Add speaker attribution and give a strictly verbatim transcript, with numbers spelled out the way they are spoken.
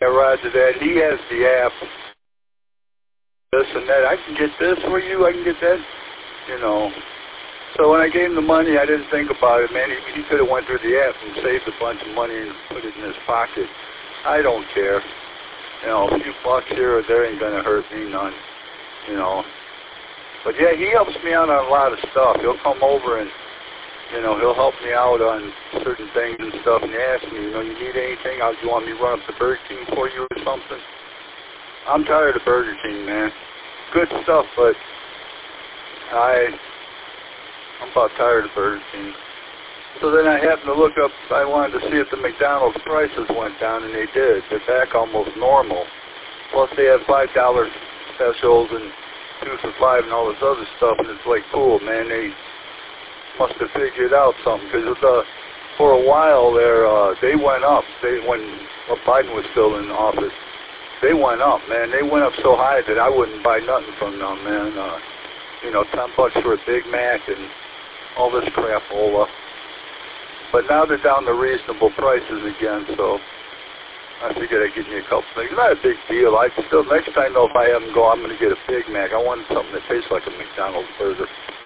Speaker 1: Roger that. He has the app, this and that. I can get this for you. I can get that, you know. So when I gave him the money, I didn't think about it, man. He, he could have went through the app and saved a bunch of money and put it in his pocket. I don't care. You know, a few bucks here or there ain't going to hurt me none, you know. But yeah, he helps me out on a lot of stuff. He'll come over and, you know, he'll help me out on certain things and stuff. And he asks me, you know, you need anything? How, do you want me to run up to Burger King for you or something? I'm tired of Burger King, man. Good stuff, but I, I'm about tired of Burger King. So then I happened to look up, I wanted to see if the McDonald's prices went down, and they did. They're back almost normal. Plus they have five dollar specials and two for five and all this other stuff, and it's like, cool, man, they must have figured out something, because uh, for a while there, uh, they went up. They, when well, Biden was still in office, they went up, man. They went up so high that I wouldn't buy nothing from them, man. Uh, you know, ten bucks for a Big Mac and all this crapola. But now they're down to reasonable prices again, so I figured I'd give you a couple things. Not a big deal. I still, next time though, if I have them go, I'm going to get a Big Mac. I want something that tastes like a McDonald's burger.